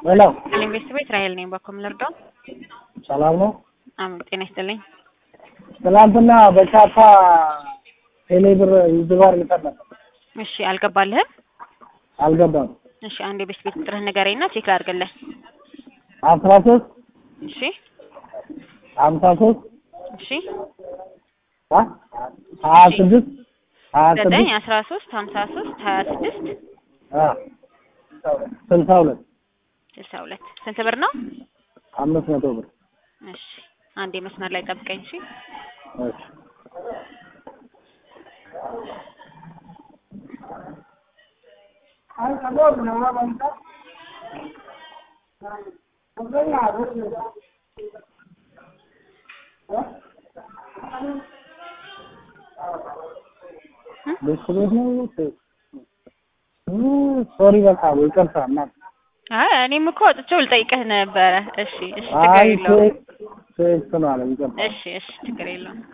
ሄሎ ኢንቨስትሜንት ራሄል ነኝ በኮምለርዶ ሰላም ነው ጤና ይስጥልኝ ትናንትና በቻፓ ቴሌብር ይዝባር ይፈርማል እሺ አልገባልህም አልገባም እሺ አንዴ ቤት ጥረህ ንገረኝና ቼክ ላድርግልህ 13 እሺ 53 እሺ 26 13 53 26 62 ስንት ብር ነው 500 ብር እሺ አንዴ መስመር ላይ ጠብቀኝ እሺ እሺ አይ ሰሞኑን ነው ማባንታ ሶሪ በቃ ይቅርታና አይ እኔም እኮ ወጥቼው ልጠይቅህ ነበረ እሺ ችግር የለውም እሺ ችግር የለውም